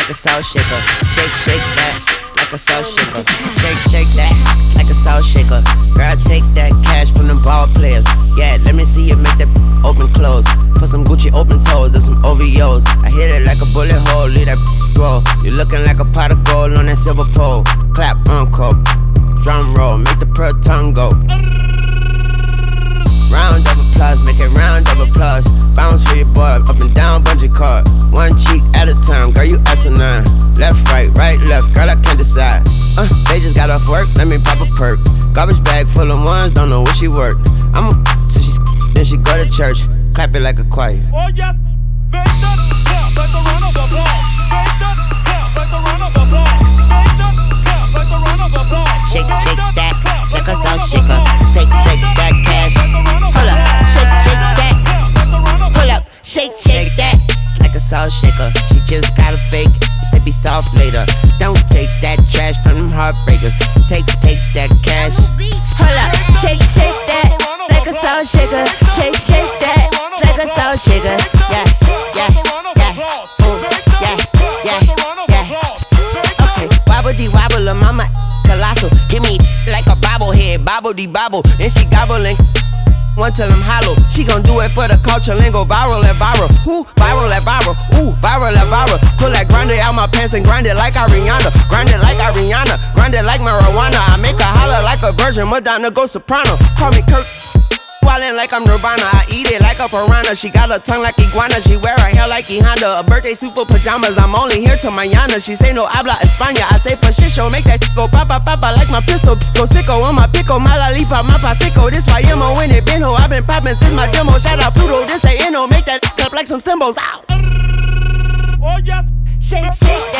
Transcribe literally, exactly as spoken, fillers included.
like a salt shaker. Shake, shake that like a salt shaker. Shake, shake that like a salt shaker. Girl, take that cash from them ball players. Yeah, let me see you make that open close. For some Gucci open toes and some O V Os. I hit it like a bullet hole, leave that roll. You looking like a pot of gold on that silver pole. Clap, uncle, drum roll, make the pearl tongue go. Round of applause, make it round of applause. Bounce for your boy, up and down, bungee cord. One cheek at a time, girl, you asinine. Left, right, right, left, girl, I can't decide. Uh, they just got off work, let me pop a perk. Garbage bag full of ones, don't know where she work. I'm a so she then she go to church, clap it like a choir. Oh yes, make that clap like the run of applause. Make that clap like the run of applause. Make that clap like the run of applause. Shake, shake that like a salt shaker. Take, take that cash. Hold up, shake, shake that. Hold up, shake, shake that like a salt shaker. She just got a fake, say be soft later. Don't take that trash from them heartbreakers. Take, take that cash. Hold up, shake, shake that like a salt shaker. Shake, shake that like a salt shaker. Yeah, yeah, yeah. Ooh, yeah, yeah, yeah. Okay, wobble de wobble, mama colossal. Give me like a bobblehead, bobble de bobble, and she gobbling. One till I'm hollow. She gon' do it for the culture, then go viral at viral. Who? Viral at viral. Ooh, viral at viral. Pull that grinder out my pants and grind it like Ariana. Grind it like Ariana. Grind it like marijuana. I make her holler like a virgin. Madonna go soprano. Call me Kirk. Wildin' like I'm Nirvana. I eat it like a piranha. She got a tongue like iguana. She wear her hair like E Honda. A birthday super pajamas. I'm only here till mañana. She say no habla España. I say for shit show. Make that go papa papa like my pistol. Go sicko on my pico. Mala lipa my pasico. This why emo when it been ho. I've been poppin' since my demo. Shout out Pluto. This they inno. Make that clap like some cymbals. Ow. Oh yes. Shake, shake